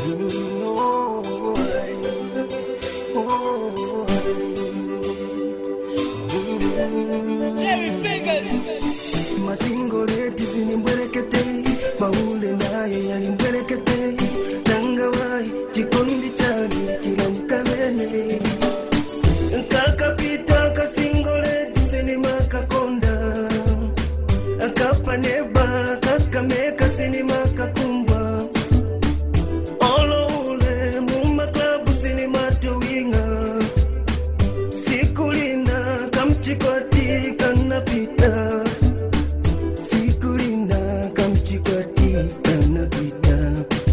Jerry Fingers. Masingoleti zinimbelekete, maule naye yalimbelekete, Tangawai chikondi chali kila mkabene. Kakapita kasingoleti sinima kakonda, akapaneba kakameka sinima kakumba. Olo ule muma klabu sinima tuwinga, sikulinda kamchikwati kanapita. Sikulinda kamchikwati kanapita.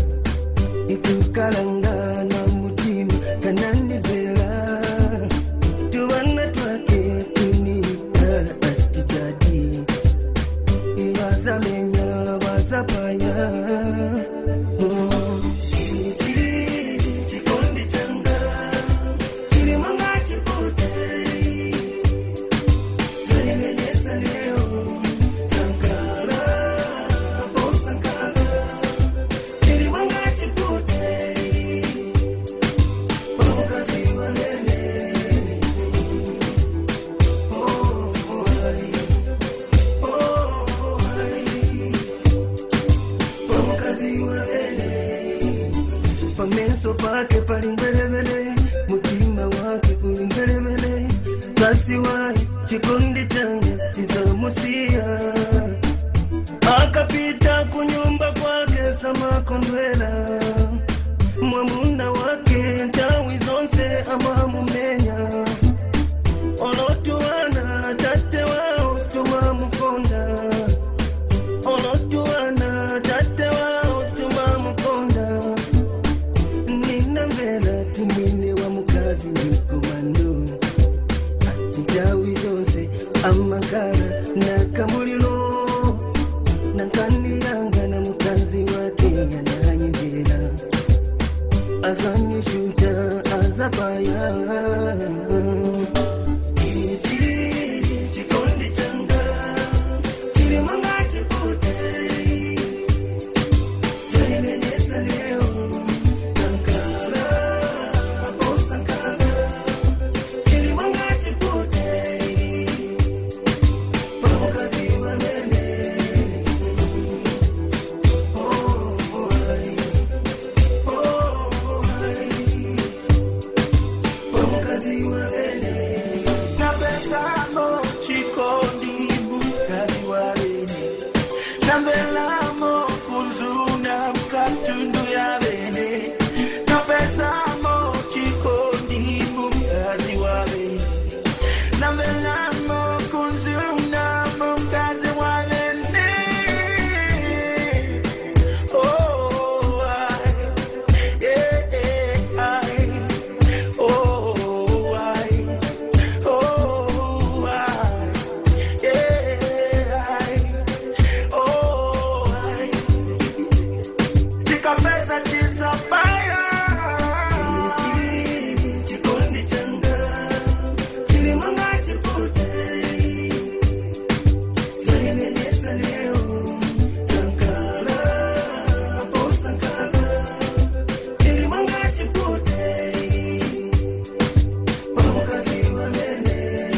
Itukalanga na mutima kanani bela. Tuwana twake tunika atijadi. Iwaza menya waza paya. Chikondi changa chili manga chipote. Salimenyesa leo Sankara Sankara chili manga chipote. Pamkazi walele pamkazi walele. Pamenso pake palimbelebele, mutima wake kulimbelebele. Basi wai chikondi change stizamusia. Akapita kunyumba kwake sama kondwela. Mwamuna wake tawi zonse ama mumenya. Olotuana tate wao stuma mukonda. Olotuana tate wao stuma mukonda. Nina mbela timine wa mukazi nikomando. Atijawi zonse amagara na kamulilo. Nankani yanga na mukazi wake yanayimbela. Azani shuta azabaya. Chikondi changa chili manga chipote. Salimenyesa leo Sankara Sankara chili manga chipote. Pamkazi walele pamkazi walele. Napendamo chikondi mkazi walele. Nambelamo kunzuna mkatundu ya bene. Napendamo chikondi mkazi walele. Nambelamo kunzuna mkazi walele. Oh, I, oh, I, oh, I, oh, I. Chikameza chisabaya. Chikondi changa chili manga chipote. Salimenyesa leo Sankara Sankara chili manga chipote. Pamkazi walele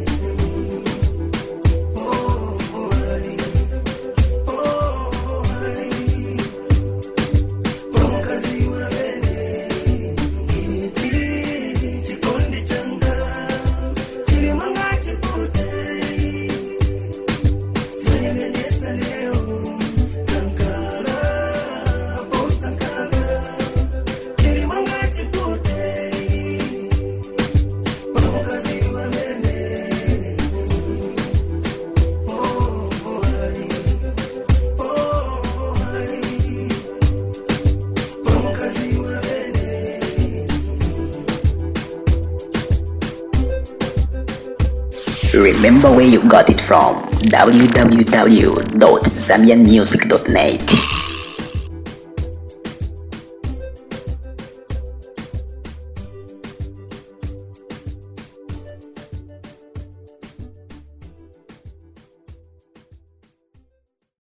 pamkazi walele. Chikondi changa chili manga chipote. Salimenyesa leo Sankara Sankara chili manga chipote. Pamkazi walele pamkazi walele. Remember where you got it from. www.zambianmusic.net